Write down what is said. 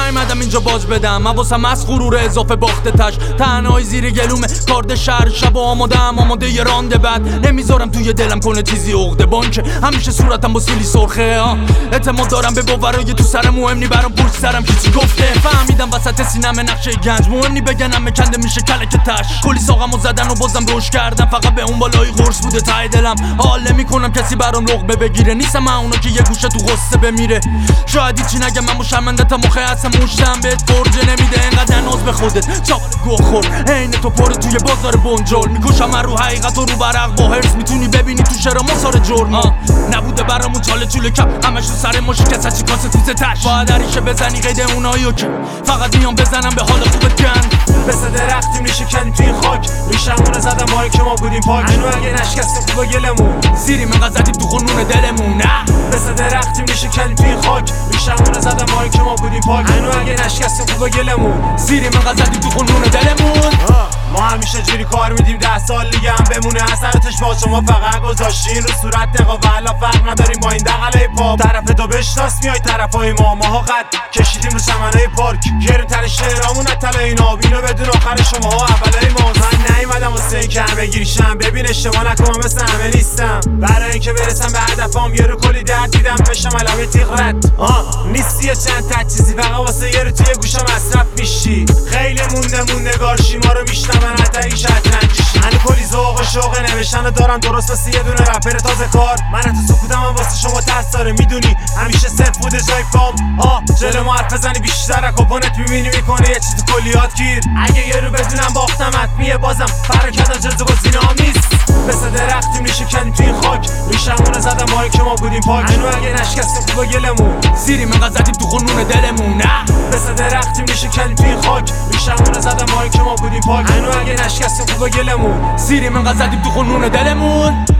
نیومدم اینجا باج بدم، حواسم از غرور اضافه باخته تش. تنهایی زیر گلومه کارد شهر، شب آماده یه رانده بد. نمیذارم توی دلم کنه چیزی عقده بانکه، همیشه صورتم با سیلی سرخه. اعتماد دارم به باورای تو سرم، مهم نی برام پشت سرم چی گفته. فهمیدم وسط سینم نقشه گنج، مهم نی بگنم مکنده میشه کلک تش. کلی ساقمو زدن و بازم روش کردم، فقط به اون بالای قرص بوده ته دلم. حال نمیکنم کسی برام رغبه بگیره، نیستم من اونو که یه گوشه تو غصه بمیره. شاید هیچی نگم من شرمنده‌تم، مخه هستم موشتم بهت فرجه نمیده اینقدر ناز به خودت. چاقال گوه خور عین تو پر توی بازار بنجل، میکشم من رو حقیقت و رو برق با هرس. میتونی ببینی تو شعرام مسار جرم نبوده برامون چاله چوله کپ، همش تو سر ماشی کسا چی کاسه تو تش. باید عریشه بزنی قید اوناییو که فقط میام بزنم به حال خوبت کن. مثل درختیم ریشه کردیم توی این خاک، ریشمونه زدم ماهی که ما بودیم پاک. اینو اگه نشکستیم خوبه گلمون، زیریم انقدر زدیم تو خونون دلمون. مثل درختیم ریشه کردیم توی این خاک، ریشمونه زدم ماهی که ما بودیم پاک. اینو اگه نشکستیم خوبه گلمون، زیریم انقدر زدیم تو خونون دلمون. ما همیشه جوری کار میدیم 10 سال دیگه هم بمونه اثراتش با شما. فقط گذاشتین رو صورت دقا والا فرق نداریم با این دقلای پاپ. طرف دو بشناس میای طرفای ماها قد کشیدیم رو چمنای پارک. گرون تر شعرامون اتلا این آب، اینو بدون آخر شماها اولای ما. من نیومدم واسه این که همه گیریشم، ببین اشتباه نکنم مثل همه نیستم. برای اینکه برسم به هدفم یه رو کلی درد دیدم بشم علامه تیغرت. نیستی چند تا چیزی فقط واسه یه رو توی گوشم مصرف میشی. خیلی مونده نگارشی ما رو میشنون حتی این شطرنجیشی. من کلی ذوق و شوق نوشتن دارم درست مثل یه دونه رپر تازه کار. من تو سکوتم هم واسه شما ترس داره، میدونی همیشه صفر بوده جای پام. جلو ما حرف بزنی بیشتر اکوپونت میبینی میکنه یه چیز کلیات گیر. اگه یه رو بدونم باختم حتمیه بازم فرکت جزو گزینه‌ام نیست. مثل درختیم ریشه کردیم توی این خاک، ریشمونه زدم ماهی که ما بودیم پاک. اینو اگه نشکستیم خوبه گلمون، زیریم انقدر زدیم تو خونون دلمون. مثل درختیم ریشه کردیم توی این خاک، ریشمونه زدم ماهی که ما بودیم پاک. اینو اگه نشکستیم خوبه گلمون، زیریم انقدر زدیم تو خونون دلمون.